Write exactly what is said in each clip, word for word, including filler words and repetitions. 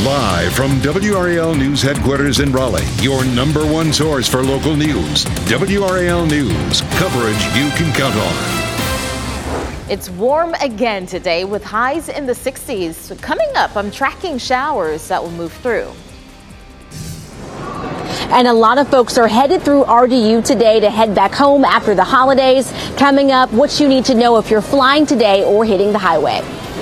Live from W R A L News headquarters in Raleigh, your number one source for local news. W R A L News, coverage you can count on. It's warm again today with highs in the sixties. Coming up, I'm tracking showers that will move through. And a lot of folks are headed through R D U today to head back home after the holidays. Coming up, what you need to know if you're flying today or hitting the highway.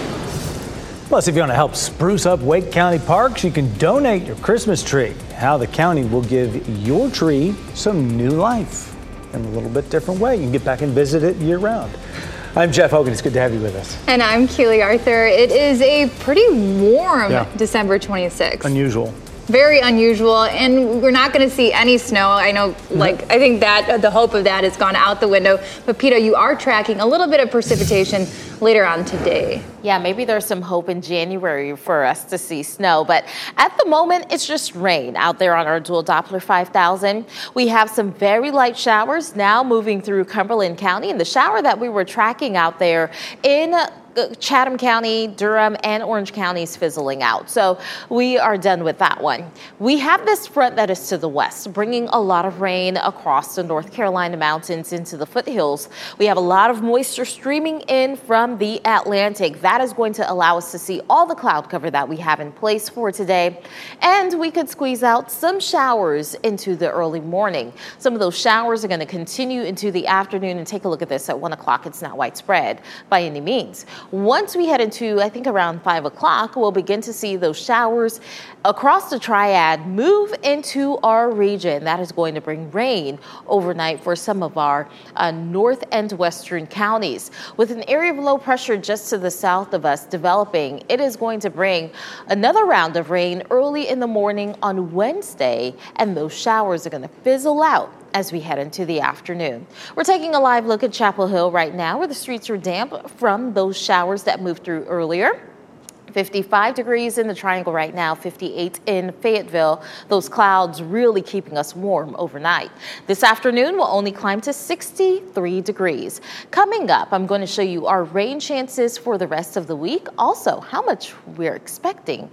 Plus, if you want to help spruce up Wake County parks, you can donate your Christmas tree. How the county will give your tree some new life in a little bit different way. You can get back and visit it year round. I'm Jeff Hogan. It's good to have you with us. And I'm Keely Arthur. It is a pretty warm Yeah. December twenty-sixth. Unusual. Very unusual, and we're not going to see any snow. I know, like, I think that the hope of that has gone out the window. But, Peta, you are tracking a little bit of precipitation later on today. Yeah, maybe there's some hope in January for us to see snow, but at the moment, it's just rain out there on our dual Doppler five thousand. We have some very light showers now moving through Cumberland County, and the shower that we were tracking out there in Chatham County, Durham, and Orange counties fizzling out. So we are done with that one. We have this front that is to the west, bringing a lot of rain across the North Carolina mountains into the foothills. We have a lot of moisture streaming in from the Atlantic. That is going to allow us to see all the cloud cover that we have in place for today. And we could squeeze out some showers into the early morning. Some of those showers are going to continue into the afternoon. And take a look at this at one o'clock. It's not widespread by any means. Once we head into, I think around five o'clock, we'll begin to see those showers across the Triad move into our region. That is going to bring rain overnight for some of our uh, north and western counties. With an area of low pressure just to the south of us developing, it is going to bring another round of rain early in the morning on Wednesday, and those showers are going to fizzle out as we head into the afternoon. We're taking a live look at Chapel Hill right now, where the streets are damp from those showers that moved through earlier. fifty-five degrees in the Triangle right now, fifty-eight in Fayetteville. Those clouds really keeping us warm overnight. This afternoon will only climb to sixty-three degrees. Coming up, I'm going to show you our rain chances for the rest of the week. Also, how much we're expecting.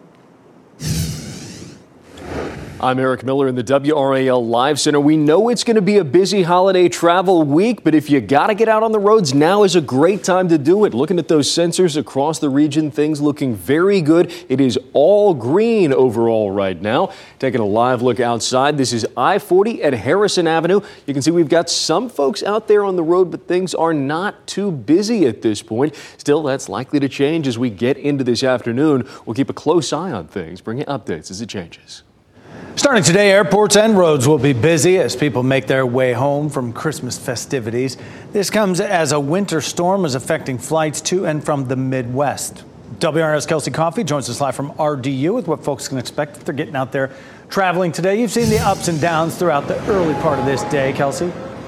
I'm Eric Miller in the W R A L Live Center. We know it's going to be a busy holiday travel week, but if you got to get out on the roads, now is a great time to do it. Looking at those sensors across the region, things looking very good. It is all green overall right now. Taking a live look outside, this is I forty at Harrison Avenue. You can see we've got some folks out there on the road, but things are not too busy at this point. Still, that's likely to change as we get into this afternoon. We'll keep a close eye on things, bring you updates as it changes. Starting today, airports and roads will be busy as people make their way home from Christmas festivities. This comes as a winter storm is affecting flights to and from the Midwest. W R A's Kelsey Coffey joins us live from R D U with what folks can expect if they're getting out there traveling today. You've seen the ups and downs throughout the early part of this day, Kelsey.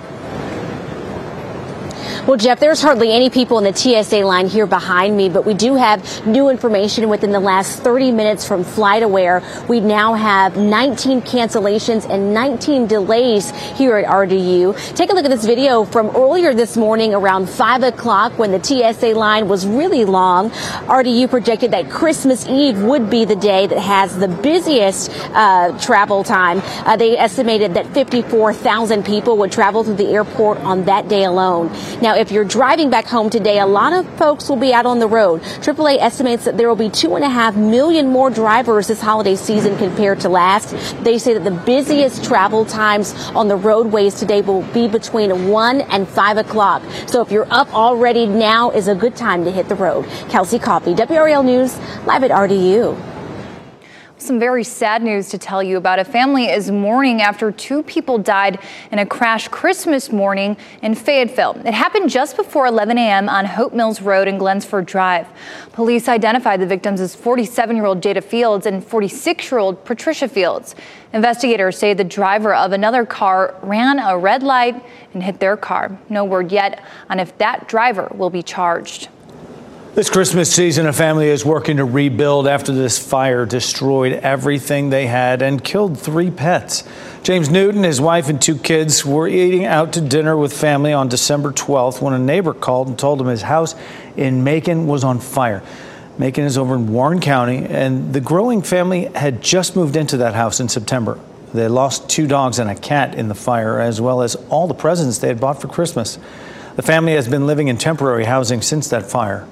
Well, Jeff, there's hardly any people in the T S A line here behind me, but we do have new information within the last thirty minutes from FlightAware. We now have nineteen cancellations and nineteen delays here at R D U. Take a look at this video from earlier this morning around five o'clock when the T S A line was really long. R D U projected that Christmas Eve would be the day that has the busiest uh, travel time. Uh, they estimated that fifty-four thousand people would travel through the airport on that day alone. Now, if you're driving back home today, a lot of folks will be out on the road. triple A estimates that there will be two and a half million more drivers this holiday season compared to last. They say that the busiest travel times on the roadways today will be between one and five o'clock. So if you're up already, now is a good time to hit the road. Kelsey Coffey, W R A L News, live at R D U. Some very sad news to tell you about. A family is mourning after two people died in a crash Christmas morning in Fayetteville. It happened just before eleven a.m. on Hope Mills Road and Glensford Drive. Police identified the victims as forty-seven-year-old Jada Fields and forty-six-year-old Patricia Fields. Investigators say the driver of another car ran a red light and hit their car. No word yet on if that driver will be charged. This Christmas season, a family is working to rebuild after this fire destroyed everything they had and killed three pets. James Newton, his wife and two kids were eating out to dinner with family on December twelfth when a neighbor called and told him his house in Macon was on fire. Macon is over in Warren County, and the growing family had just moved into that house in September. They lost two dogs and a cat in the fire, as well as all the presents they had bought for Christmas. The family has been living in temporary housing since that fire.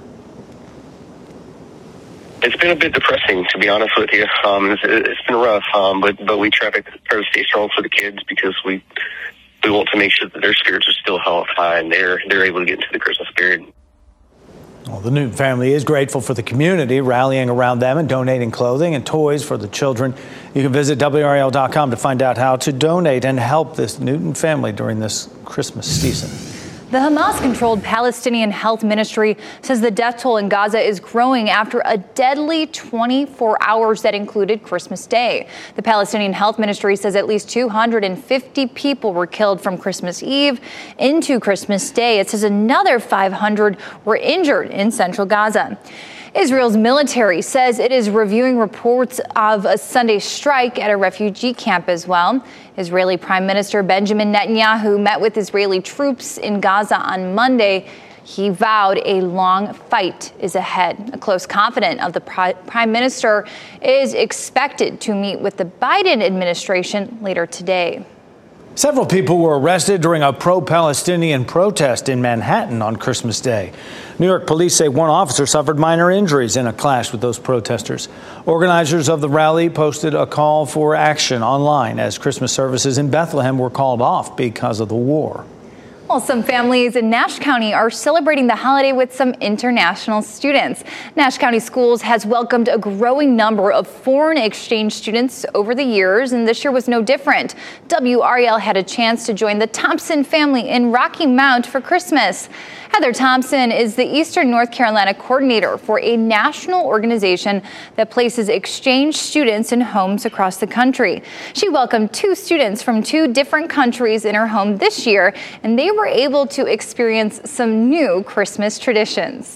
It's been a bit depressing, to be honest with you. Um, it's, it's been rough, um, but but we try to, try to stay strong for the kids because we we want to make sure that their spirits are still held high and they're they're able to get into the Christmas spirit. Well, the Newton family is grateful for the community rallying around them and donating clothing and toys for the children. You can visit W R A L dot com to find out how to donate and help this Newton family during this Christmas season. The Hamas-controlled Palestinian Health Ministry says the death toll in Gaza is growing after a deadly twenty-four hours that included Christmas Day. The Palestinian Health Ministry says at least two hundred fifty people were killed from Christmas Eve into Christmas Day. It says another five hundred were injured in central Gaza. Israel's military says it is reviewing reports of a Sunday strike at a refugee camp as well. Israeli Prime Minister Benjamin Netanyahu met with Israeli troops in Gaza on Monday. He vowed a long fight is ahead. A close confidant of the Prime Minister is expected to meet with the Biden administration later today. Several people were arrested during a pro-Palestinian protest in Manhattan on Christmas Day. New York police say one officer suffered minor injuries in a clash with those protesters. Organizers of the rally posted a call for action online as Christmas services in Bethlehem were called off because of the war. Well, some families in Nash County are celebrating the holiday with some international students. Nash County Schools has welcomed a growing number of foreign exchange students over the years, and this year was no different. W R A L had a chance to join the Thompson family in Rocky Mount for Christmas. Heather Thompson is the Eastern North Carolina coordinator for a national organization that places exchange students in homes across the country. She welcomed two students from two different countries in her home this year, and they were able to experience some new Christmas traditions.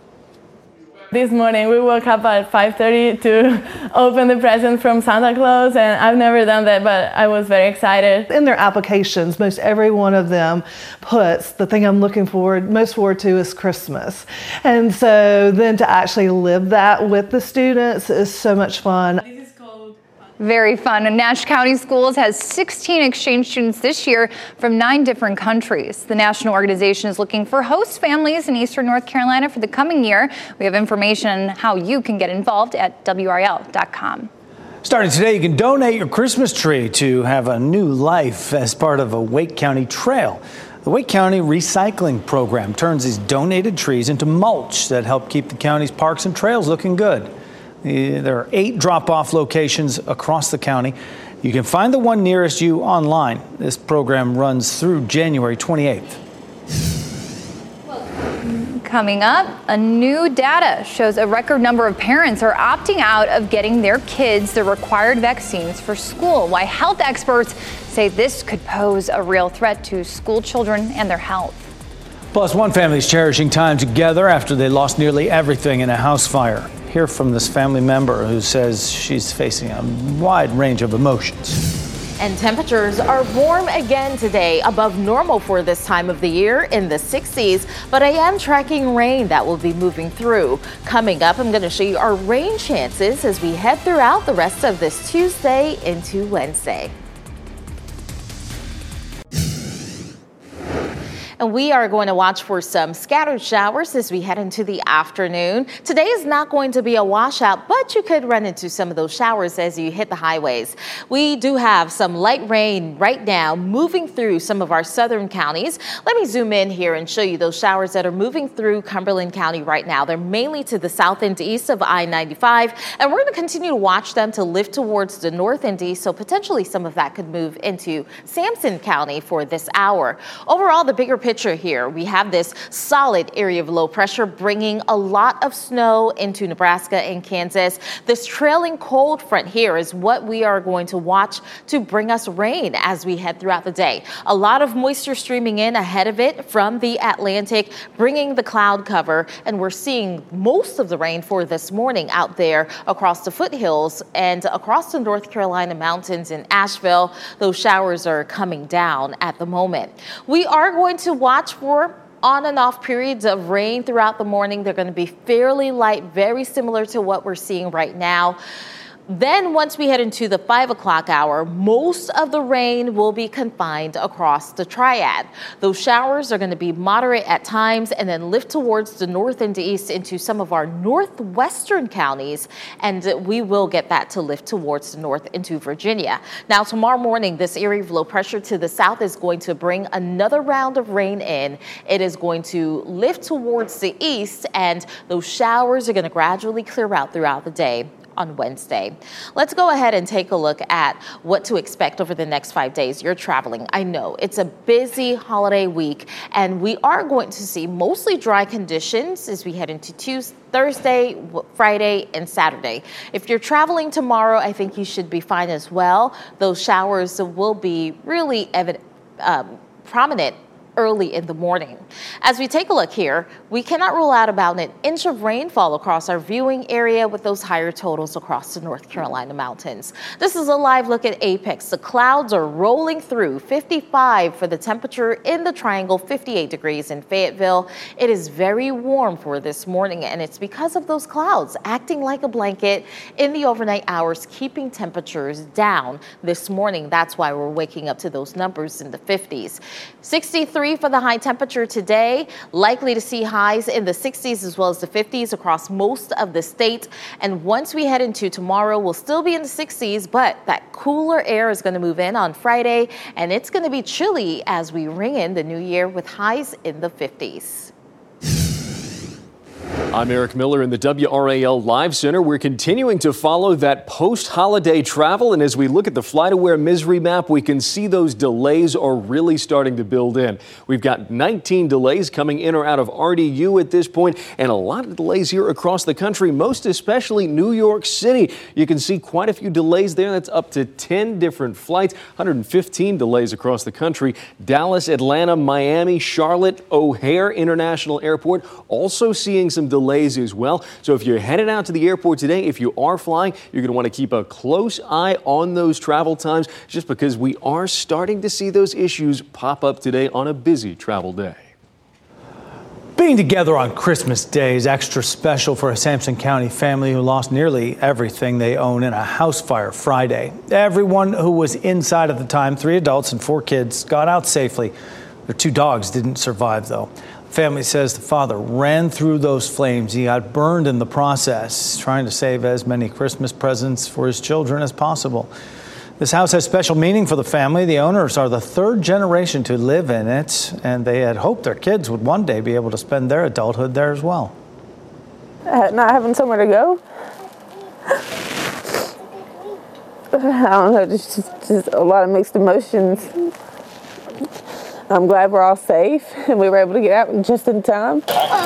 This morning we woke up at five thirty to open the present from Santa Claus, and I've never done that, but I was very excited. In their applications, most every one of them puts the thing I'm looking forward most forward to is Christmas. And so then to actually live that with the students is so much fun. Very fun. And Nash County Schools has sixteen exchange students this year from nine different countries. The national organization is looking for host families in Eastern North Carolina for the coming year. We have information on how you can get involved at W R A L dot com. Starting today, you can donate your Christmas tree to have a new life as part of a Wake County trail. The Wake County Recycling Program turns these donated trees into mulch that help keep the county's parks and trails looking good. There are eight drop-off locations across the county. You can find the one nearest you online. This program runs through January twenty-eighth. Coming up, a new data shows a record number of parents are opting out of getting their kids the required vaccines for school. Why health experts say this could pose a real threat to school children and their health. Plus, one family is cherishing time together after they lost nearly everything in a house fire. Hear from this family member who says she's facing a wide range of emotions. And temperatures are warm again today, above normal for this time of the year in the sixties. But I am tracking rain that will be moving through. Coming up, I'm going to show you our rain chances as we head throughout the rest of this Tuesday into Wednesday. And we are going to watch for some scattered showers as we head into the afternoon. Today is not going to be a washout, but you could run into some of those showers as you hit the highways. We do have some light rain right now moving through some of our southern counties. Let me zoom in here and show you those showers that are moving through Cumberland County right now. They're mainly to the south and east of I ninety-five, and we're going to continue to watch them to lift towards the north and east, so potentially some of that could move into Sampson County for this hour. Overall, the bigger picture here, we have this solid area of low pressure bringing a lot of snow into Nebraska and Kansas. This trailing cold front here is what we are going to watch to bring us rain as we head throughout the day. A lot of moisture streaming in ahead of it from the Atlantic, bringing the cloud cover, and we're seeing most of the rain for this morning out there across the foothills and across the North Carolina mountains in Asheville. Those showers are coming down at the moment. We are going to watch for on and off periods of rain throughout the morning. They're going to be fairly light, very similar to what we're seeing right now. Then once we head into the five o'clock hour, most of the rain will be confined across the triad. Those showers are going to be moderate at times and then lift towards the north and east into some of our northwestern counties. And we will get that to lift towards the north into Virginia. Now, tomorrow morning, this area of low pressure to the south is going to bring another round of rain in. It is going to lift towards the east, and those showers are going to gradually clear out throughout the day on Wednesday. Let's go ahead and take a look at what to expect over the next five days. You're traveling. I know it's a busy holiday week, and we are going to see mostly dry conditions as we head into Tuesday, Thursday, Friday, and Saturday. If you're traveling tomorrow, I think you should be fine as well. Those showers will be really evident, um, prominent early in the morning. As we take a look here, we cannot rule out about an inch of rainfall across our viewing area with those higher totals across the North Carolina mountains. This is a live look at Apex. The clouds are rolling through. fifty-five for the temperature in the Triangle, fifty-eight degrees in Fayetteville. It is very warm for this morning, and it's because of those clouds acting like a blanket in the overnight hours, keeping temperatures down this morning. That's why we're waking up to those numbers in the fifties. sixty-three for the high temperature today, likely to see highs in the sixties as well as the fifties across most of the state. And once we head into tomorrow, we'll still be in the sixties, but that cooler air is going to move in on Friday, and it's going to be chilly as we ring in the new year with highs in the fifties. I'm Eric Miller in the W R A L Live Center. We're continuing to follow that post-holiday travel, and as we look at the FlightAware Misery map, we can see those delays are really starting to build in. We've got nineteen delays coming in or out of R D U at this point, and a lot of delays here across the country, most especially New York City. You can see quite a few delays there. That's up to ten different flights, one hundred fifteen delays across the country. Dallas, Atlanta, Miami, Charlotte, O'Hare International Airport also seeing some delays delays as well. So if you're headed out to the airport today, if you are flying, you're going to want to keep a close eye on those travel times, just because we are starting to see those issues pop up today on a busy travel day. Being together on Christmas Day is extra special for a Sampson County family who lost nearly everything they own in a house fire Friday. Everyone who was inside at the time, three adults and four kids, got out safely. Their two dogs didn't survive, though. Family says the father ran through those flames. He got burned in the process, trying to save as many Christmas presents for his children as possible. This house has special meaning for the family. The owners are the third generation to live in it, and they had hoped their kids would one day be able to spend their adulthood there as well. Uh, not having somewhere to go. I don't know, just, just, just a lot of mixed emotions. I'm glad we're all safe and we were able to get out just in time.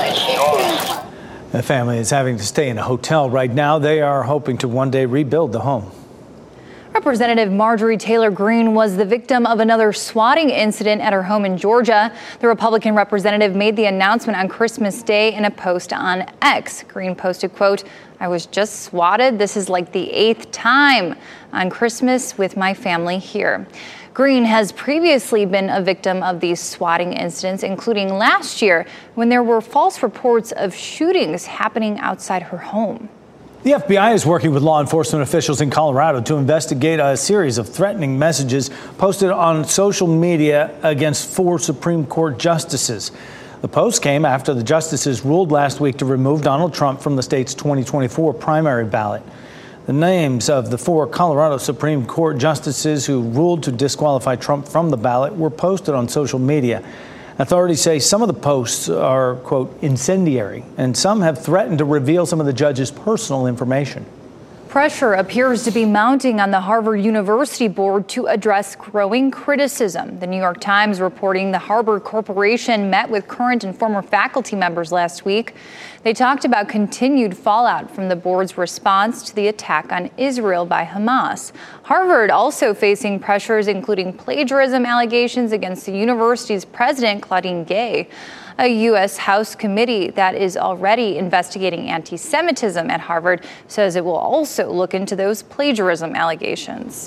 The family is having to stay in a hotel right now. They are hoping to one day rebuild the home. Representative Marjorie Taylor Greene was the victim of another swatting incident at her home in Georgia. The Republican representative made the announcement on Christmas Day in a post on X. Greene posted, quote, "I was just swatted. This is like the eighth time on Christmas with my family here." Greene has previously been a victim of these swatting incidents, including last year when there were false reports of shootings happening outside her home. The F B I is working with law enforcement officials in Colorado to investigate a series of threatening messages posted on social media against four Supreme Court justices. The post came after the justices ruled last week to remove Donald Trump from the state's twenty twenty-four primary ballot. The names of the four Colorado Supreme Court justices who ruled to disqualify Trump from the ballot were posted on social media. Authorities say some of the posts are, quote, incendiary, and some have threatened to reveal some of the judge's personal information. Pressure appears to be mounting on the Harvard University board to address growing criticism. The New York Times reporting the Harvard Corporation met with current and former faculty members last week. They talked about continued fallout from the board's response to the attack on Israel by Hamas. Harvard also facing pressures, including plagiarism allegations against the university's president, Claudine Gay. A U S House committee that is already investigating anti-Semitism at Harvard says it will also look into those plagiarism allegations.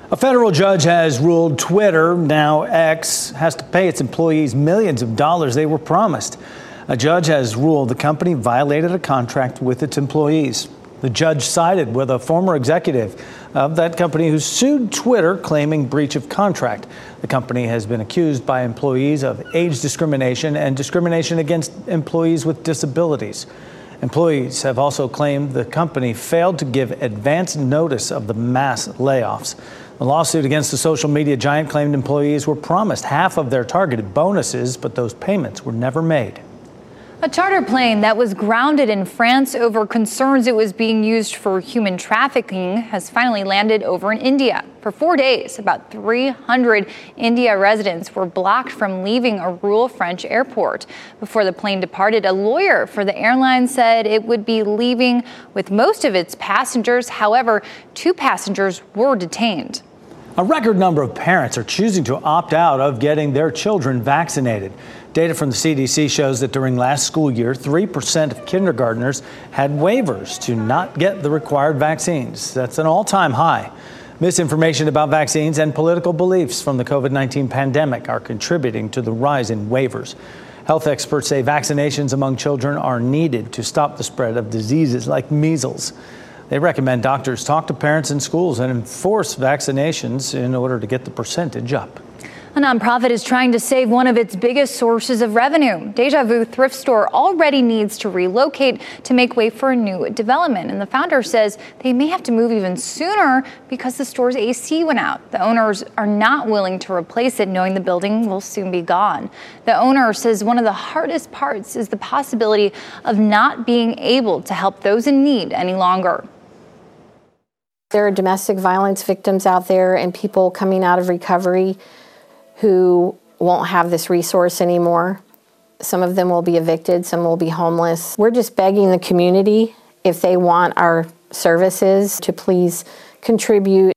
A federal judge has ruled Twitter, now X, has to pay its employees millions of dollars they were promised. A judge has ruled the company violated a contract with its employees. The judge sided with a former executive of that company who sued Twitter, claiming breach of contract. The company has been accused by employees of age discrimination and discrimination against employees with disabilities. Employees have also claimed the company failed to give advance notice of the mass layoffs. The lawsuit against the social media giant claimed employees were promised half of their targeted bonuses, but those payments were never made. A charter plane that was grounded in France over concerns it was being used for human trafficking has finally landed over in India. For four days, about three hundred India residents were blocked from leaving a rural French airport. Before the plane departed, a lawyer for the airline said it would be leaving with most of its passengers. However, two passengers were detained. A record number of parents are choosing to opt out of getting their children vaccinated. Data from the C D C shows that during last school year, three percent of kindergartners had waivers to not get the required vaccines. That's an all-time high. Misinformation about vaccines and political beliefs from the COVID nineteen pandemic are contributing to the rise in waivers. Health experts say vaccinations among children are needed to stop the spread of diseases like measles. They recommend doctors talk to parents in schools and enforce vaccinations in order to get the percentage up. A nonprofit is trying to save one of its biggest sources of revenue. Deja Vu thrift store already needs to relocate to make way for a new development. And the founder says they may have to move even sooner because the store's A C went out. The owners are not willing to replace it, knowing the building will soon be gone. The owner says one of the hardest parts is the possibility of not being able to help those in need any longer. There are domestic violence victims out there and people coming out of recovery who won't have this resource anymore. Some of them will be evicted, some will be homeless. We're just begging the community, if they want our services, to please contribute.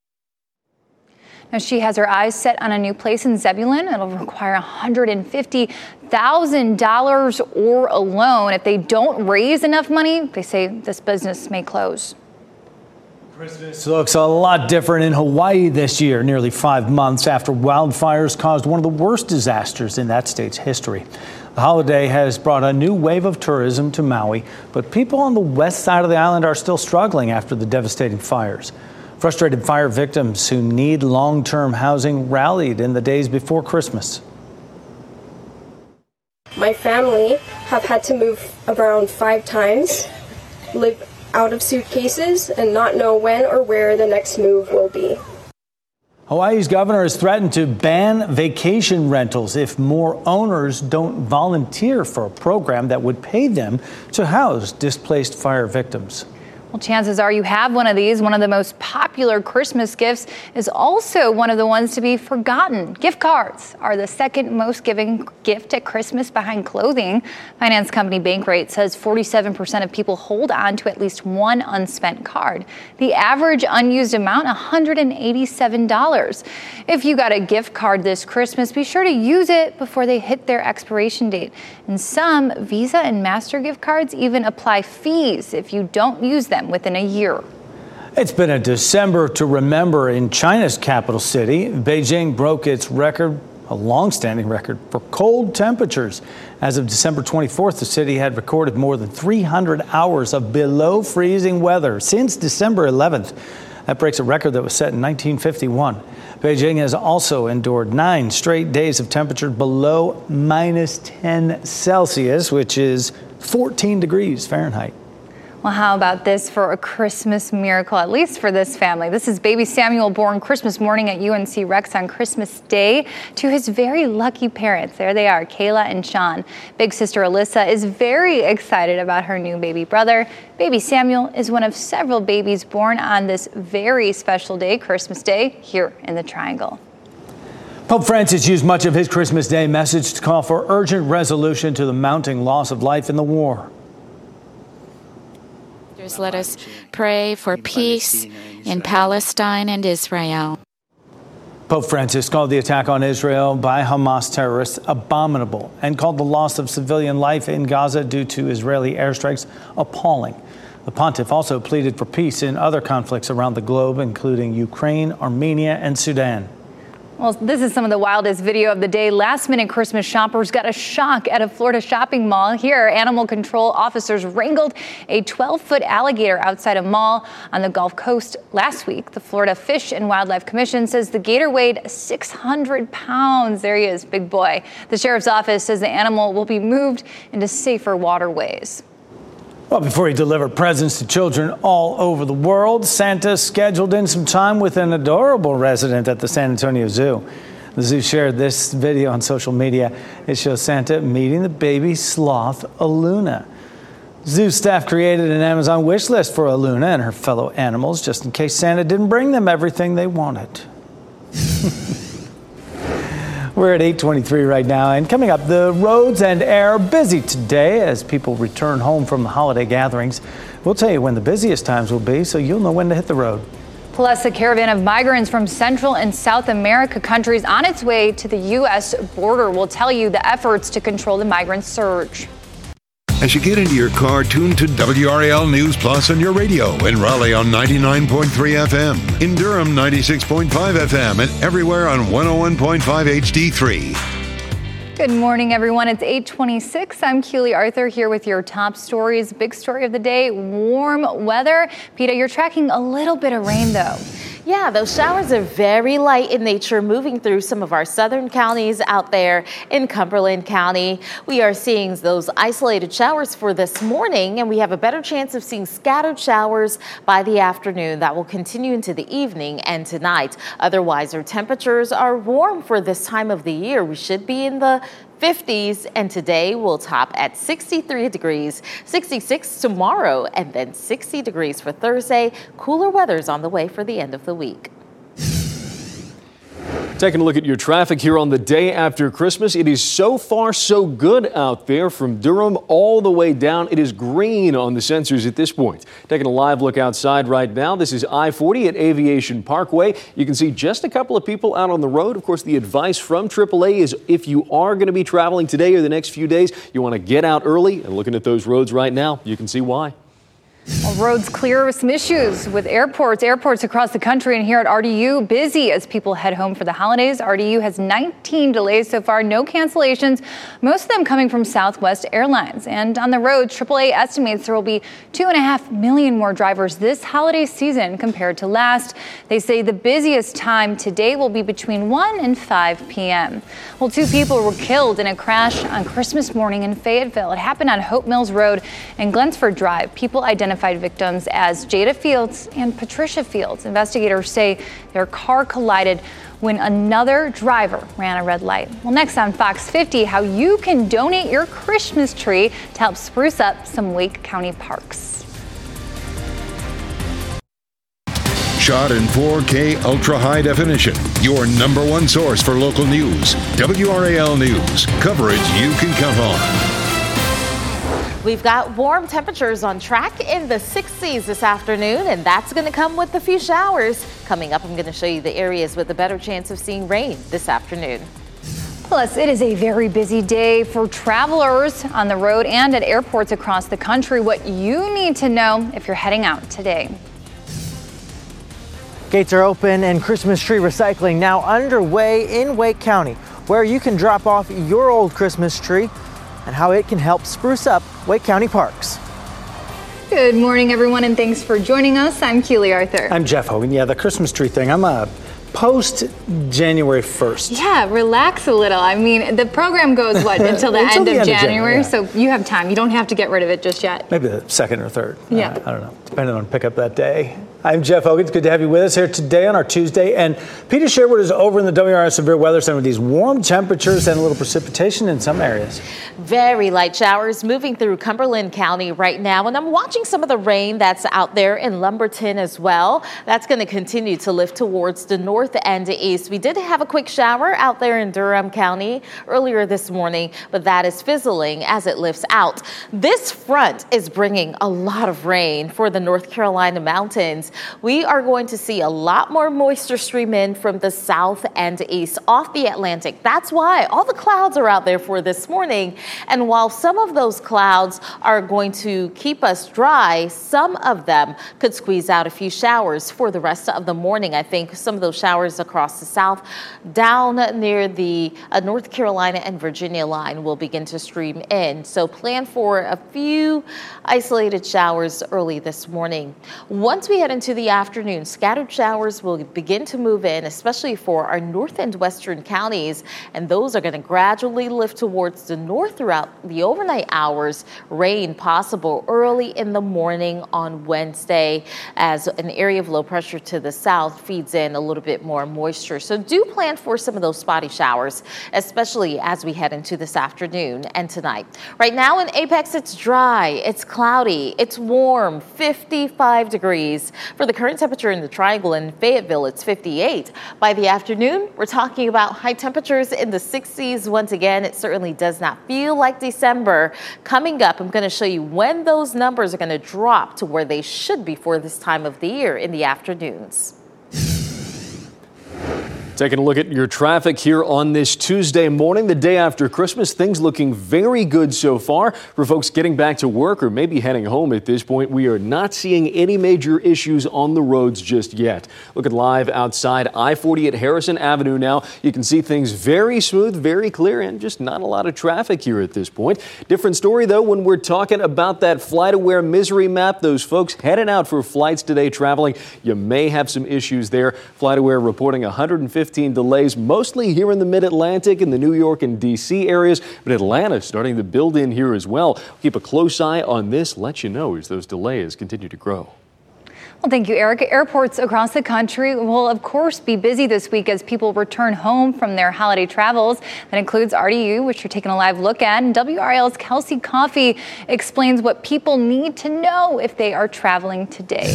Now, she has her eyes set on a new place in Zebulon. It'll require one hundred fifty thousand dollars or a loan. If they don't raise enough money, they say this business may close. Christmas looks a lot different in Hawaii this year, nearly five months after wildfires caused one of the worst disasters in that state's history. The holiday has brought a new wave of tourism to Maui, but people on the west side of the island are still struggling after the devastating fires. Frustrated fire victims who need long-term housing rallied in the days before Christmas. My family have had to move around five times, live out of suitcases, and not know when or where the next move will be. Hawaii's governor has threatened to ban vacation rentals if more owners don't volunteer for a program that would pay them to house displaced fire victims. Well, chances are you have one of these. One of the most popular Christmas gifts is also one of the ones to be forgotten. Gift cards are the second most given gift at Christmas behind clothing. Finance company Bankrate says forty-seven percent of people hold on to at least one unspent card. The average unused amount, one hundred eighty-seven dollars. If you got a gift card this Christmas, be sure to use it before they hit their expiration date. And some Visa and Master gift cards even apply fees if you don't use them within a year. It's been a December to remember in China's capital city. Beijing broke its record, a long-standing record, for cold temperatures. As of December twenty-fourth, the city had recorded more than three hundred hours of below freezing weather since December eleventh. That breaks a record that was set in nineteen fifty-one. Beijing has also endured nine straight days of temperature below minus ten Celsius, which is fourteen degrees Fahrenheit. Well, how about this for a Christmas miracle, at least for this family? This is baby Samuel, born Christmas morning at U N C Rex on Christmas Day to his very lucky parents. There they are, Kayla and Sean. Big sister Alyssa is very excited about her new baby brother. Baby Samuel is one of several babies born on this very special day, Christmas Day, here in the Triangle. Pope Francis used much of his Christmas Day message to call for urgent resolution to the mounting loss of life in the war. Let us pray for peace in Palestine and Israel. Pope Francis called the attack on Israel by Hamas terrorists abominable and called the loss of civilian life in Gaza due to Israeli airstrikes appalling. The pontiff also pleaded for peace in other conflicts around the globe, including Ukraine, Armenia, and Sudan. Well, this is some of the wildest video of the day. Last-minute Christmas shoppers got a shock at a Florida shopping mall. Here, animal control officers wrangled a twelve-foot alligator outside a mall on the Gulf Coast last week. The Florida Fish and Wildlife Commission says the gator weighed six hundred pounds. There he is, big boy. The sheriff's office says the animal will be moved into safer waterways. Well, before he delivered presents to children all over the world, Santa scheduled in some time with an adorable resident at the San Antonio Zoo. The zoo shared this video on social media. It shows Santa meeting the baby sloth, Aluna. Zoo staff created an Amazon wish list for Aluna and her fellow animals just in case Santa didn't bring them everything they wanted. We're at eight twenty-three right now, and coming up, the roads and air are busy today as people return home from the holiday gatherings. We'll tell you when the busiest times will be, so you'll know when to hit the road. Plus, a caravan of migrants from Central and South America countries on its way to the U S border. We'll tell you the efforts to control the migrant surge. As you get into your car, tune to W R A L News Plus on your radio. In Raleigh on ninety-nine point three F M. In Durham, ninety-six point five F M. And everywhere on one oh one point five H D three. Good morning, everyone. It's eight twenty-six. I'm Keely Arthur here with your top stories. Big story of the day, warm weather. Peta, you're tracking a little bit of rain, though. Yeah, those showers are very light in nature, moving through some of our southern counties out there in Cumberland County. We are seeing those isolated showers for this morning, and we have a better chance of seeing scattered showers by the afternoon. That will continue into the evening and tonight. Otherwise, our temperatures are warm for this time of the year. We should be in the fifties, and today will top at sixty-three degrees, sixty-six tomorrow, and then sixty degrees for Thursday. Cooler weather's on the way for the end of the week. Taking a look at your traffic here on the day after Christmas. It is so far so good out there from Durham all the way down. It is green on the sensors at this point. Taking a live look outside right now. This is I forty at Aviation Parkway. You can see just a couple of people out on the road. Of course, the advice from triple A is if you are going to be traveling today or the next few days, you want to get out early. And looking at those roads right now, you can see why. Well, roads clear with some issues with airports. Airports across the country and here at R D U busy as people head home for the holidays. R D U has nineteen delays so far, no cancellations, most of them coming from Southwest Airlines. And on the roads, triple A estimates there will be two and a half million more drivers this holiday season compared to last. They say the busiest time today will be between one and five p.m. Well, two people were killed in a crash on Christmas morning in Fayetteville. It happened on Hope Mills Road and Glensford Drive. People identified victims as Jada Fields and Patricia Fields. Investigators say their car collided when another driver ran a red light. Well, next on Fox fifty, how you can donate your Christmas tree to help spruce up some Wake County parks. Shot in four K ultra high definition. Your number one source for local news. W R A L News. Coverage you can count on. We've got warm temperatures on track in the sixties this afternoon, and that's going to come with a few showers. Coming up, I'm going to show you the areas with a better chance of seeing rain this afternoon. Plus, it is a very busy day for travelers on the road and at airports across the country. What you need to know if you're heading out today. Gates are open and Christmas tree recycling now underway in Wake County, where you can drop off your old Christmas tree and how it can help spruce up Wake County parks. Good morning, everyone, and thanks for joining us. I'm Keely Arthur. I'm Jeff Hogan. Yeah, the Christmas tree thing, I'm a post January first. Yeah, relax a little. I mean, the program goes, what, until the until end, the of, end January, of January, yeah. So you have time. You don't have to get rid of it just yet. Maybe the second or third. Yeah. Uh, I don't know, depending on pickup that day. I'm Jeff Hogan. It's good to have you with us here today on our Tuesday. And Peter Sherwood is over in the W R A L Severe Weather Center with these warm temperatures and a little precipitation in some areas. Very light showers moving through Cumberland County right now. And I'm watching some of the rain that's out there in Lumberton as well. That's going to continue to lift towards the north and the east. We did have a quick shower out there in Durham County earlier this morning, but that is fizzling as it lifts out. This front is bringing a lot of rain for the the North Carolina mountains, we are going to see a lot more moisture stream in from the south and east off the Atlantic. That's why all the clouds are out there for this morning. And while some of those clouds are going to keep us dry, some of them could squeeze out a few showers for the rest of the morning. I think some of those showers across the south down near the uh, North Carolina and Virginia line will begin to stream in. So plan for a few isolated showers early this morning. Once we head into the afternoon, scattered showers will begin to move in, especially for our north and western counties, and those are going to gradually lift towards the north throughout the overnight hours. Rain possible early in the morning on Wednesday as an area of low pressure to the south feeds in a little bit more moisture. So do plan for some of those spotty showers, especially as we head into this afternoon and tonight. Right now in Apex, it's dry, it's cloudy, it's warm, fifty-five degrees. For the current temperature in the Triangle in Fayetteville, it's fifty-eight. By the afternoon, we're talking about high temperatures in the sixties. Once again, it certainly does not feel like December. Coming up, I'm going to show you when those numbers are going to drop to where they should be for this time of the year in the afternoons. Taking a look at your traffic here on this Tuesday morning, the day after Christmas. Things looking very good so far for folks getting back to work or maybe heading home at this point. We are not seeing any major issues on the roads just yet. Looking live outside I forty at Harrison Avenue now. You can see things very smooth, very clear, and just not a lot of traffic here at this point. Different story, though, when we're talking about that FlightAware misery map. Those folks heading out for flights today traveling, you may have some issues there. FlightAware reporting one hundred fifty delays, mostly here in the mid-Atlantic and the New York and D C areas, but Atlanta starting to build in here as well. Keep a close eye on this, let you know as those delays continue to grow. Well, thank you, Eric. Airports across the country will, of course, be busy this week as people return home from their holiday travels. That includes R D U, which you're taking a live look at, and W R L's Kelsey Coffey explains what people need to know if they are traveling today.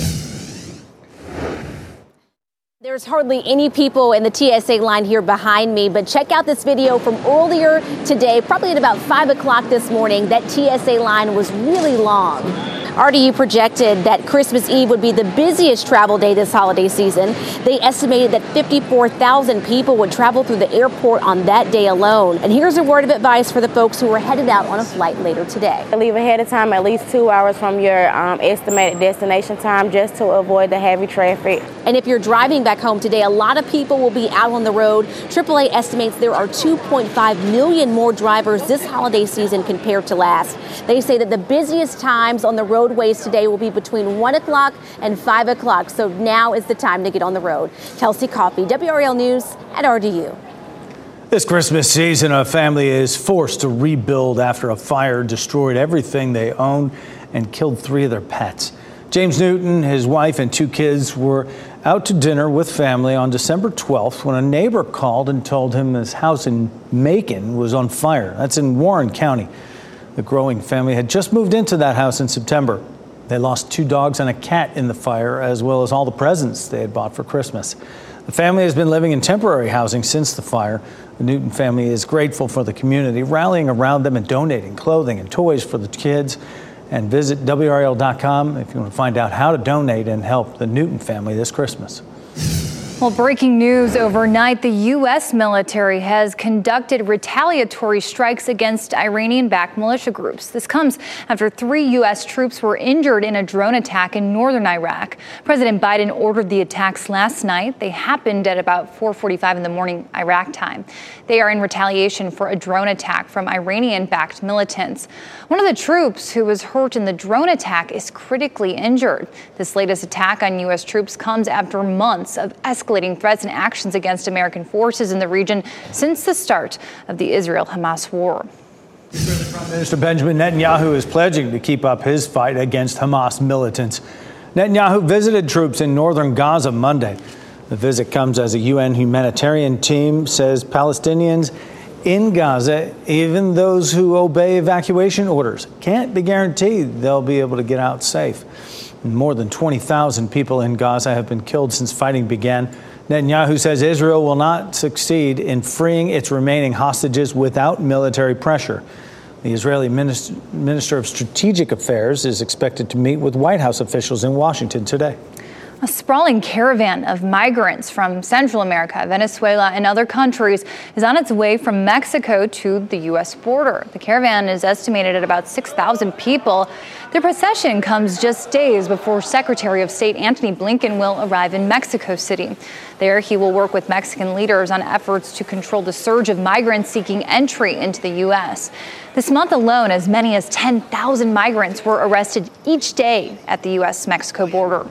There's hardly any people in the T S A line here behind me, but check out this video from earlier today, probably at about five o'clock this morning. That T S A line was really long. R D U projected that Christmas Eve would be the busiest travel day this holiday season. They estimated that fifty-four thousand people would travel through the airport on that day alone. And here's a word of advice for the folks who are headed out on a flight later today. Leave ahead of time, at least two hours from your um, estimated destination time, just to avoid the heavy traffic. And if you're driving back home today, a lot of people will be out on the road. triple A estimates there are two point five million more drivers this holiday season compared to last. They say that the busiest times on the roadways today will be between one o'clock and five o'clock. So now is the time to get on the road. Kelsey Coffey, W R L News at R D U. This Christmas season, a family is forced to rebuild after a fire destroyed everything they owned and killed three of their pets. James Newton, his wife, and two kids were out to dinner with family on December twelfth when a neighbor called and told him his house in Macon was on fire. That's in Warren County. The growing family had just moved into that house in September. They lost two dogs and a cat in the fire, as well as all the presents they had bought for Christmas. The family has been living in temporary housing since the fire. The Newton family is grateful for the community rallying around them and donating clothing and toys for the kids. And visit W R L dot com if you want to find out how to donate and help the Newton family this Christmas. Well, breaking news overnight, the U S military has conducted retaliatory strikes against Iranian-backed militia groups. This comes after three U S troops were injured in a drone attack in northern Iraq. President Biden ordered the attacks last night. They happened at about four forty-five in the morning Iraq time. They are in retaliation for a drone attack from Iranian-backed militants. One of the troops who was hurt in the drone attack is critically injured. This latest attack on U S troops comes after months of escalating threats and actions against American forces in the region since the start of the Israel-Hamas war. Prime Minister Benjamin Netanyahu is pledging to keep up his fight against Hamas militants. Netanyahu visited troops in northern Gaza Monday. The visit comes as a U N humanitarian team says Palestinians in Gaza, even those who obey evacuation orders, can't be guaranteed they'll be able to get out safe. More than twenty thousand people in Gaza have been killed since fighting began. Netanyahu says Israel will not succeed in freeing its remaining hostages without military pressure. The Israeli Minister, Minister of Strategic Affairs is expected to meet with White House officials in Washington today. A sprawling caravan of migrants from Central America, Venezuela, and other countries is on its way from Mexico to the U S border. The caravan is estimated at about six thousand people. Their procession comes just days before Secretary of State Antony Blinken will arrive in Mexico City. There, he will work with Mexican leaders on efforts to control the surge of migrants seeking entry into the U S. This month alone, as many as ten thousand migrants were arrested each day at the U S Mexico border.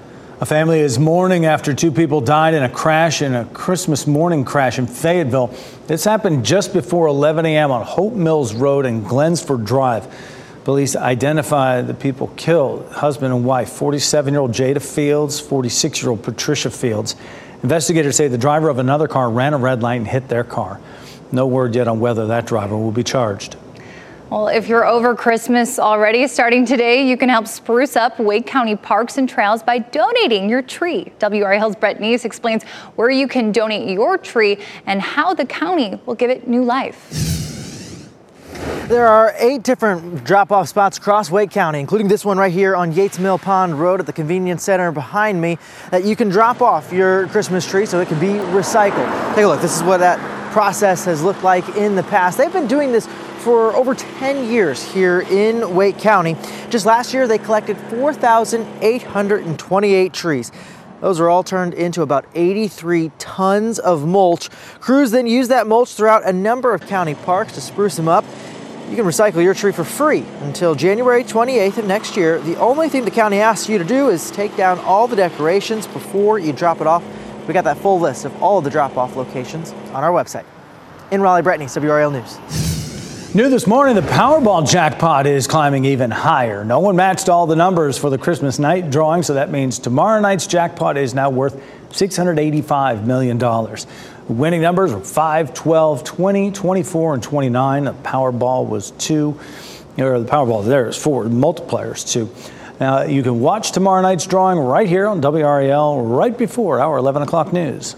A family is mourning after two people died in a crash in a Christmas morning crash in Fayetteville. This happened just before eleven a.m. on Hope Mills Road and Glensford Drive. Police identified the people killed, husband and wife, forty-seven-year-old Jada Fields, forty-six-year-old Patricia Fields. Investigators say the driver of another car ran a red light and hit their car. No word yet on whether that driver will be charged. Well, if you're over Christmas already, starting today, you can help spruce up Wake County parks and trails by donating your tree. W R A L's Brett Neese explains where you can donate your tree and how the county will give it new life. There are eight different drop-off spots across Wake County, including this one right here on Yates Mill Pond Road at the convenience center behind me, that you can drop off your Christmas tree so it can be recycled. Take a look. This is what that process has looked like in the past. They've been doing this for over ten years here in Wake County. Just last year, they collected four thousand eight hundred twenty-eight trees. Those are all turned into about eighty-three tons of mulch. Crews then use that mulch throughout a number of county parks to spruce them up. You can recycle your tree for free until January twenty-eighth of next year. The only thing the county asks you to do is take down all the decorations before you drop it off. We got that full list of all of the drop-off locations on our website. In Raleigh, Brett Neese, W R A L News. New this morning, the Powerball jackpot is climbing even higher. No one matched all the numbers for the Christmas night drawing, so that means tomorrow night's jackpot is now worth six hundred eighty-five million dollars. Winning numbers were five, twelve, twenty, twenty-four, and twenty-nine. The Powerball was two, or the Powerball there is four, multipliers two. Now, you can watch tomorrow night's drawing right here on W R A L right before our eleven o'clock news.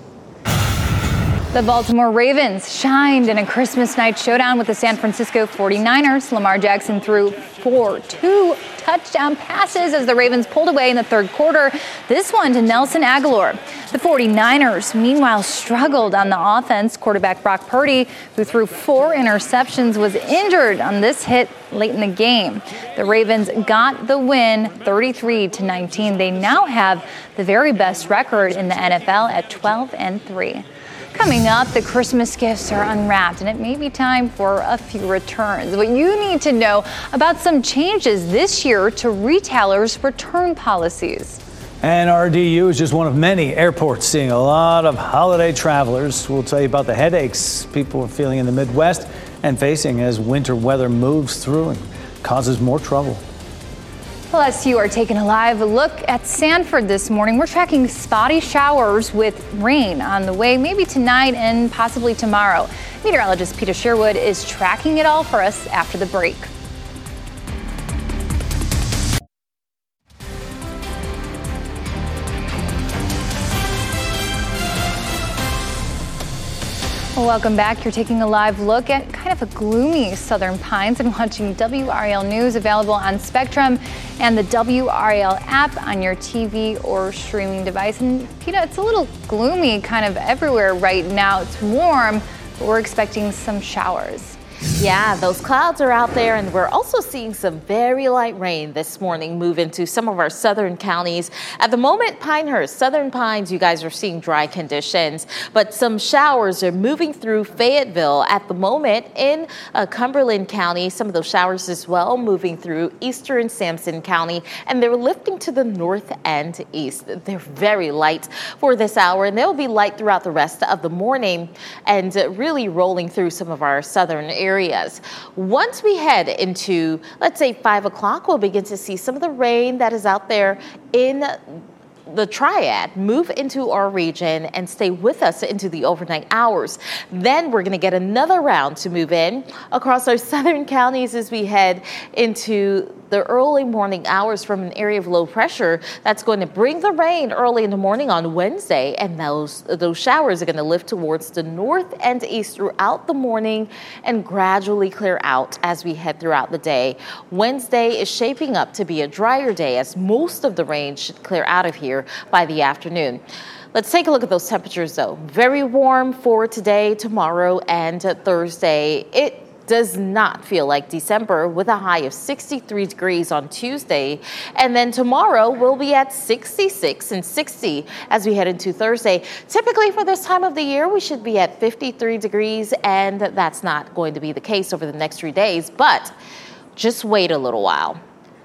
The Baltimore Ravens shined in a Christmas night showdown with the San Francisco forty-niners. Lamar Jackson threw four two touchdown passes as the Ravens pulled away in the third quarter. This one to Nelson Aguilar. The forty-niners, meanwhile, struggled on the offense. Quarterback Brock Purdy, who threw four interceptions, was injured on this hit late in the game. The Ravens got the win thirty-three to nineteen. They now have the very best record in the N F L at twelve and three. Coming up, the Christmas gifts are unwrapped, and it may be time for a few returns. What you need to know about some changes this year to retailers' return policies. And R D U is just one of many airports seeing a lot of holiday travelers. We'll tell you about the headaches people are feeling in the Midwest and facing as winter weather moves through and causes more trouble. Plus, you are taking a live look at Sanford this morning. We're tracking spotty showers with rain on the way, maybe tonight and possibly tomorrow. Meteorologist Peter Sherwood is tracking it all for us after the break. Well, welcome back. You're taking a live look at kind of a gloomy Southern Pines and watching W R A L News, available on Spectrum and the W R A L app on your T V or streaming device. And Peta, it's a little gloomy kind of everywhere right now. It's warm, but we're expecting some showers. Yeah, those clouds are out there, and we're also seeing some very light rain this morning move into some of our southern counties. At the moment, Pinehurst, Southern Pines, you guys are seeing dry conditions, but some showers are moving through Fayetteville at the moment in uh, Cumberland County. Some of those showers as well moving through eastern Sampson County, and they're lifting to the north and east. They're very light for this hour, and they'll be light throughout the rest of the morning and uh, really rolling through some of our southern areas. Areas. Once we head into, let's say, five o'clock, we'll begin to see some of the rain that is out there in the triad move into our region and stay with us into the overnight hours. Then we're going to get another round to move in across our southern counties as we head into the early morning hours from an area of low pressure that's going to bring the rain early in the morning on Wednesday, and those those showers are going to lift towards the north and east throughout the morning and gradually clear out as we head throughout the day. Wednesday is shaping up to be a drier day as most of the rain should clear out of here by the afternoon. Let's take a look at those temperatures, though. Very warm for today, tomorrow, and Thursday. It does not feel like December, with a high of sixty-three degrees on Tuesday. And then tomorrow we'll be at sixty-six and sixty as we head into Thursday. Typically for this time of the year, we should be at fifty-three degrees, and that's not going to be the case over the next three days. But just wait a little while.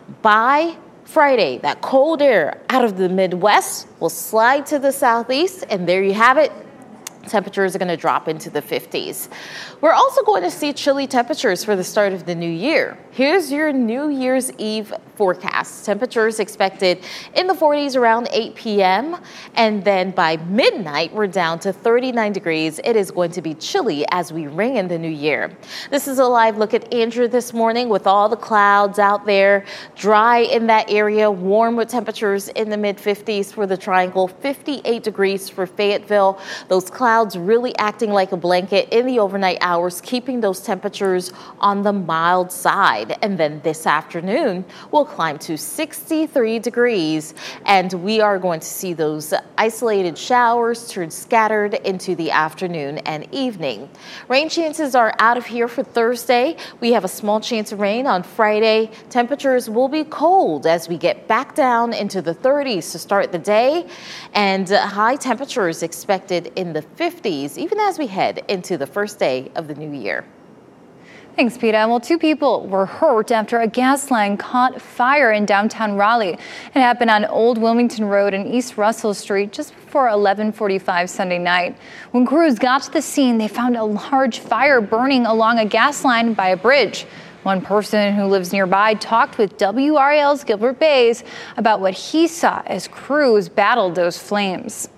By Friday, that cold air out of the Midwest will slide to the southeast, and there you have it. Temperatures are going to drop into the fifties. We're also going to see chilly temperatures for the start of the new year. Here's your New Year's Eve forecast. Temperatures expected in the forties around eight p.m. And then by midnight, we're down to thirty-nine degrees. It is going to be chilly as we ring in the new year. This is a live look at Andrew this morning with all the clouds out there. Dry in that area, warm with temperatures in the mid fifties for the Triangle, fifty-eight degrees for Fayetteville. Those clouds really acting like a blanket in the overnight hours, keeping those temperatures on the mild side. And then this afternoon, we'll climb to sixty-three degrees, and we are going to see those isolated showers turn scattered into the afternoon and evening. Rain chances are out of here for Thursday. We have a small chance of rain on Friday. Temperatures will be cold as we get back down into the thirties to start the day, and high temperatures expected in the fifties, even as we head into the first day of the new year. Thanks, Peta. Well, two people were hurt after a gas line caught fire in downtown Raleigh. It happened on Old Wilmington Road and East Russell Street just before eleven forty-five Sunday night. When crews got to the scene, they found a large fire burning along a gas line by a bridge. One person who lives nearby talked with W R A L's Gilbert Bays about what he saw as crews battled those flames.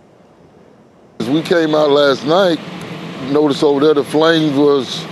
As we came out last night, noticed over there the flames was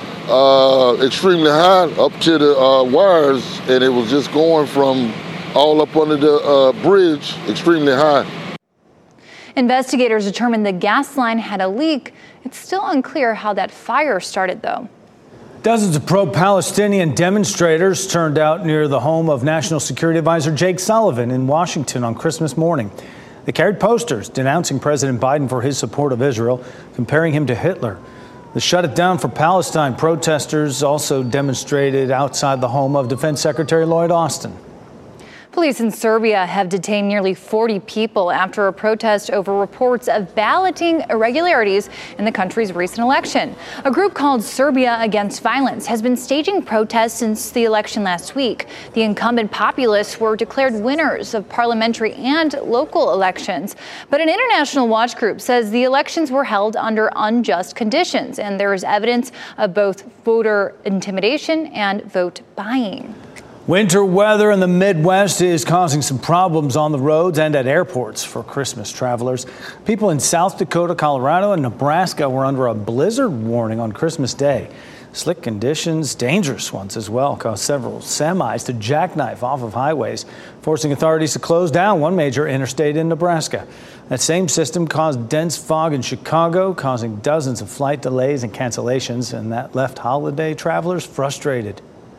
uh, extremely high up to the uh, wires, and it was just going from all up under the uh, bridge, extremely high. Investigators determined the gas line had a leak. It's still unclear how that fire started, though. Dozens of pro-Palestinian demonstrators turned out near the home of National Security Advisor Jake Sullivan in Washington on Christmas morning. They carried posters denouncing President Biden for his support of Israel, comparing him to Hitler. The Shut It Down for Palestine protesters also demonstrated outside the home of Defense Secretary Lloyd Austin. Police in Serbia have detained nearly forty people after a protest over reports of balloting irregularities in the country's recent election. A group called Serbia Against Violence has been staging protests since the election last week. The incumbent populists were declared winners of parliamentary and local elections. But an international watch group says the elections were held under unjust conditions, and there is evidence of both voter intimidation and vote buying. Winter weather in the Midwest is causing some problems on the roads and at airports for Christmas travelers. People in South Dakota, Colorado, and Nebraska were under a blizzard warning on Christmas Day. Slick conditions, dangerous ones as well, caused several semis to jackknife off of highways, forcing authorities to close down one major interstate in Nebraska. That same system caused dense fog in Chicago, causing dozens of flight delays and cancellations, and that left holiday travelers frustrated.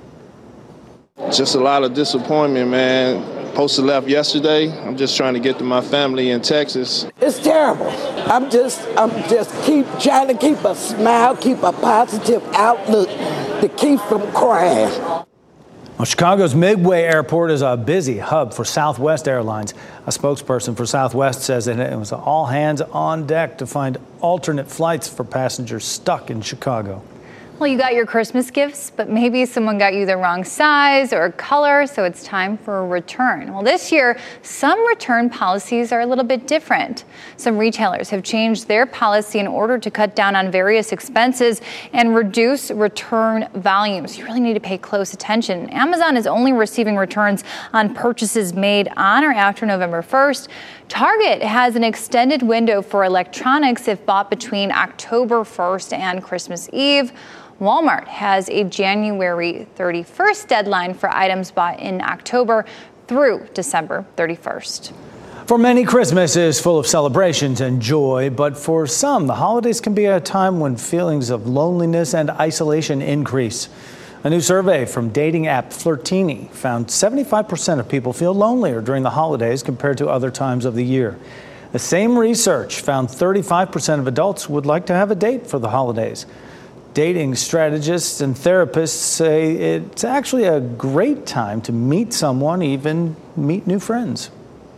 Just a lot of disappointment, man. Supposed to left yesterday. I'm just trying to get to my family in Texas. It's terrible. I'm just, I'm just keep trying to keep a smile, keep a positive outlook to keep from crying. Well, Chicago's Midway Airport is a busy hub for Southwest Airlines. A spokesperson for Southwest says that it was all hands on deck to find alternate flights for passengers stuck in Chicago. Well, you got your Christmas gifts, but maybe someone got you the wrong size or color, so it's time for a return. Well, this year, some return policies are a little bit different. Some retailers have changed their policy in order to cut down on various expenses and reduce return volumes. You really need to pay close attention. Amazon is only receiving returns on purchases made on or after November first. Target has an extended window for electronics if bought between October first and Christmas Eve. Walmart has a January thirty-first deadline for items bought in October through December thirty-first. For many, Christmas is full of celebrations and joy, but for some, the holidays can be a time when feelings of loneliness and isolation increase. A new survey from dating app Flirtini found seventy-five percent of people feel lonelier during the holidays compared to other times of the year. The same research found thirty-five percent of adults would like to have a date for the holidays. Dating strategists and therapists say it's actually a great time to meet someone, even meet new friends.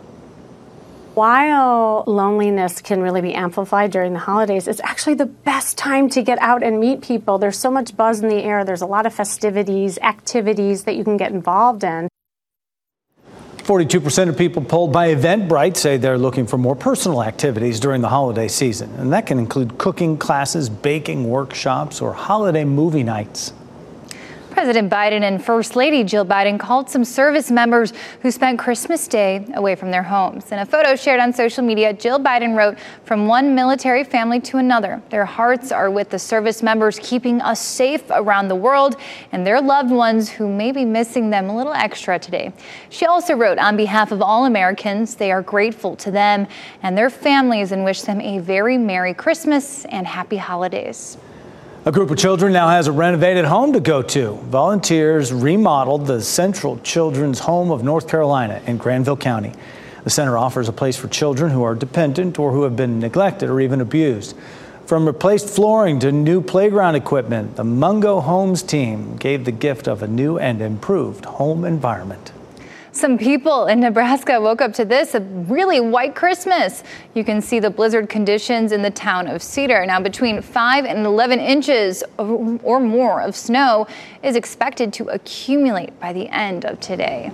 While loneliness can really be amplified during the holidays, it's actually the best time to get out and meet people. There's so much buzz in the air. There's a lot of festivities, activities that you can get involved in. forty-two percent of people polled by Eventbrite say they're looking for more personal activities during the holiday season. And that can include cooking classes, baking workshops, or holiday movie nights. President Biden and First Lady Jill Biden called some service members who spent Christmas Day away from their homes. In a photo shared on social media, Jill Biden wrote, "From one military family to another, their hearts are with the service members keeping us safe around the world and their loved ones who may be missing them a little extra today." She also wrote, "On behalf of all Americans, they are grateful to them and their families and wish them a very Merry Christmas and Happy Holidays." A group of children now has a renovated home to go to. Volunteers remodeled the Central Children's Home of North Carolina in Granville County. The center offers a place for children who are dependent or who have been neglected or even abused. From replaced flooring to new playground equipment, the Mungo Homes team gave the gift of a new and improved home environment. Some people in Nebraska woke up to this, a really white Christmas. You can see the blizzard conditions in the town of Cedar. Now, between five and eleven inches or more of snow is expected to accumulate by the end of today.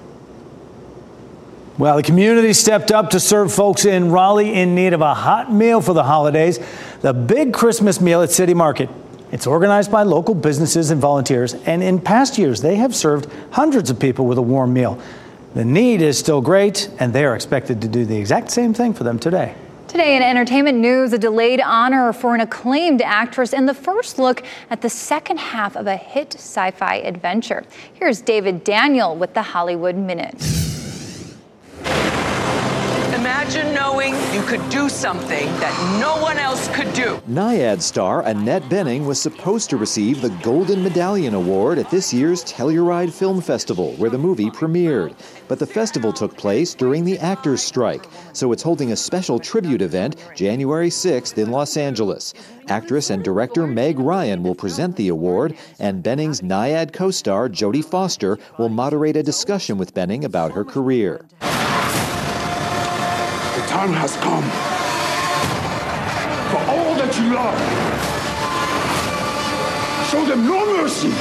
Well, the community stepped up to serve folks in Raleigh in need of a hot meal for the holidays. The Big Christmas Meal at City Market. It's organized by local businesses and volunteers, and in past years, they have served hundreds of people with a warm meal. The need is still great, and they are expected to do the exact same thing for them today. Today in entertainment news, a delayed honor for an acclaimed actress and the first look at the second half of a hit sci-fi adventure. Here's David Daniel with the Hollywood Minute. Imagine knowing you could do something that no one else could do. Nyad star Annette Bening was supposed to receive the Golden Medallion Award at this year's Telluride Film Festival, where the movie premiered. But the festival took place during the actors' strike, so it's holding a special tribute event January sixth in Los Angeles. Actress and director Meg Ryan will present the award, and Bening's Nyad co-star Jodie Foster will moderate a discussion with Bening about her career. The time has come for all that you love. Show them no mercy.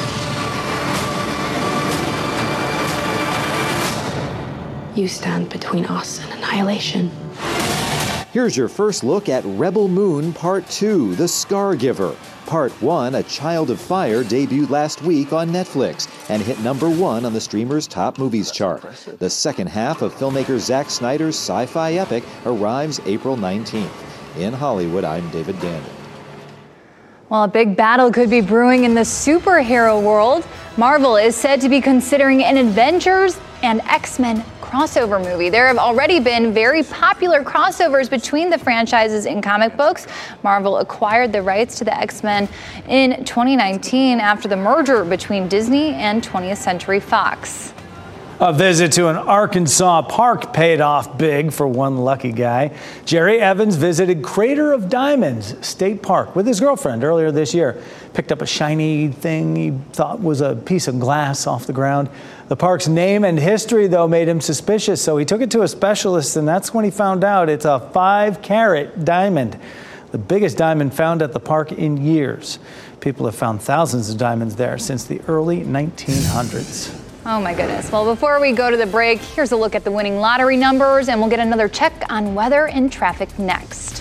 You stand between us and annihilation. Here's your first look at Rebel Moon Part two, The Scar Giver. Part one, A Child of Fire, debuted last week on Netflix and hit number one on the streamer's top movies chart. The second half of filmmaker Zack Snyder's sci-fi epic arrives April nineteenth. In Hollywood, I'm David Daniel. Well, a big battle could be brewing in the superhero world. Marvel is said to be considering an Avengers and X-Men crossover movie. There have already been very popular crossovers between the franchises in comic books. Marvel acquired the rights to the X-Men in twenty nineteen after the merger between Disney and twentieth Century Fox. A visit to an Arkansas park paid off big for one lucky guy. Jerry Evans visited Crater of Diamonds State Park with his girlfriend earlier this year. Picked up a shiny thing he thought was a piece of glass off the ground. The park's name and history, though, made him suspicious, so he took it to a specialist, and that's when he found out it's a five-carat diamond, the biggest diamond found at the park in years. People have found thousands of diamonds there since the early nineteen hundreds. Oh my goodness. Well, before we go to the break, here's a look at the winning lottery numbers, and we'll get another check on weather and traffic next.